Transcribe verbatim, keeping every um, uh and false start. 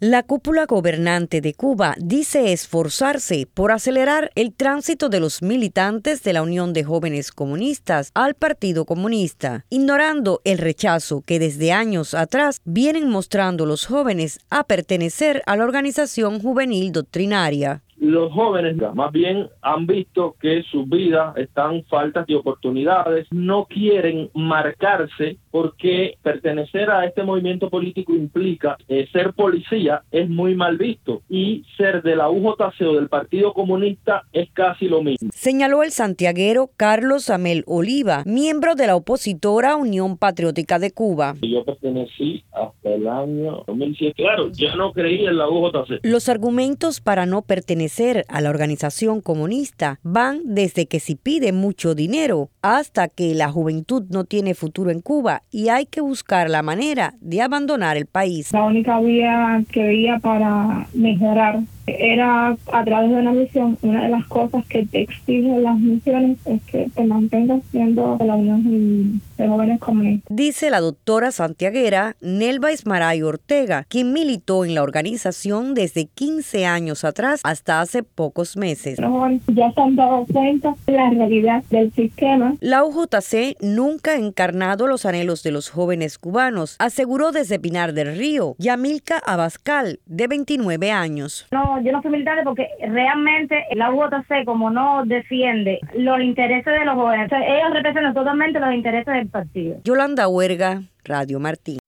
La cúpula gobernante de Cuba dice esforzarse por acelerar el tránsito de los militantes de la Unión de Jóvenes Comunistas al Partido Comunista, ignorando el rechazo que desde años atrás vienen mostrando los jóvenes a pertenecer a la organización juvenil doctrinaria. Los jóvenes más bien han visto que sus vidas están faltas de oportunidades, no quieren marcarse porque pertenecer a este movimiento político implica eh, ser policía es muy mal visto y ser de la U J C o del Partido Comunista es casi lo mismo. Señaló el santiaguero Carlos Amel Oliva, miembro de la opositora Unión Patriótica de Cuba. Yo pertenecí hasta el año dos mil siete. Claro, yo no creí en la U J C. Los argumentos para no pertenecer a la organización comunista van desde que se pide mucho dinero hasta que la juventud no tiene futuro en Cuba y hay que buscar la manera de abandonar el país. La única vía que veía para mejorar era a través de una misión. Una de las cosas que te exigen las misiones es que te mantengas siendo de la Unión de Jóvenes Comunistas. Dice la doctora santiaguera Nelva Ismaray Ortega, quien militó en la organización desde quince años atrás hasta hace pocos meses. Los jóvenes ya se han dado cuenta de la realidad del sistema. La U J C nunca ha encarnado los anhelos de los jóvenes cubanos, aseguró desde Pinar del Río Yamilka Abascal, de veintinueve años. No, yo no soy militante porque realmente la U J C, como no defiende los intereses de los jóvenes, ellos representan totalmente los intereses del partido. Yolanda Huerga, Radio Martín.